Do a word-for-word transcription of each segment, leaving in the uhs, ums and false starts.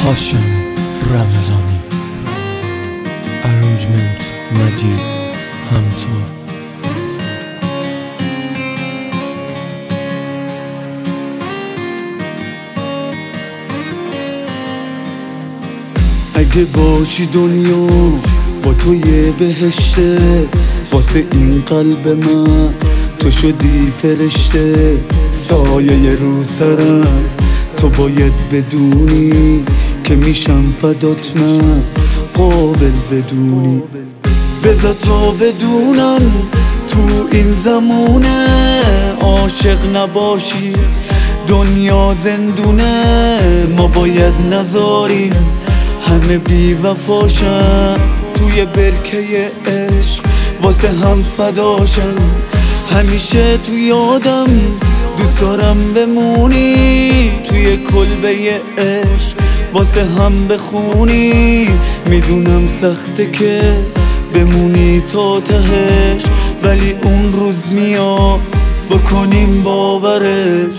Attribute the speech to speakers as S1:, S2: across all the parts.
S1: هاشم رمضانی، ارنجمنت مجید همتا.
S2: اگه باشی دنیا با تو یه بهشته، واسه این قلب من تو شدی فرشته. سایه رو سرم تو باید بدونی که میشم فدات، من قابل بدونی. بذار تا بدونن تو این زمونه عاشق نباشی دنیا زندونه. ما باید نذاریم همه بی وفاشن توی برکه عشق واسه هم فداشن. همیشه تو یادم دوست دارم بمونی، توی کلبه عشق واسه هم بخونی. میدونم سخته که بمونی تا تهش، ولی اون روز میاد بکنیم باورش.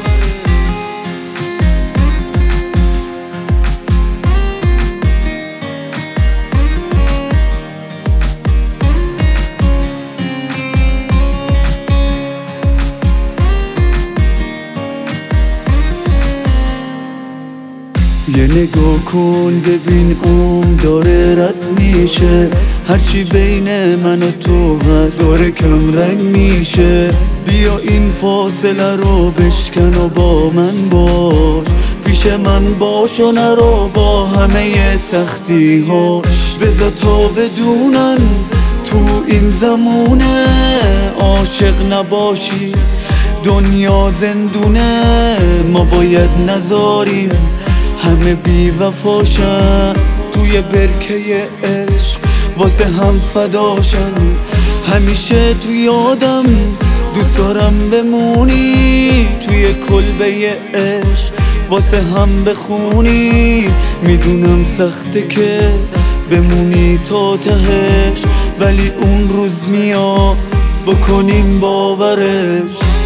S2: یه نگاه کن ببین اون داره رد میشه، هرچی بین من و تو هست داره کم رنگ میشه. بیا این فاصله رو بشکن و با من باش، پیش من باش و نرو با همه سختی هاش. بذار تا بدونن تو این زمونه عاشق نباشی دنیا زندونه. ما باید نذاریم همه بی وفاشن توی برکه عشق واسه هم فداشن. همیشه تو یادم دوست دارم بمونی، توی کلبه عشق واسه هم بخونی. میدونم سخته که بمونی تا تهش، ولی اون روز میاد بکنیم باورش.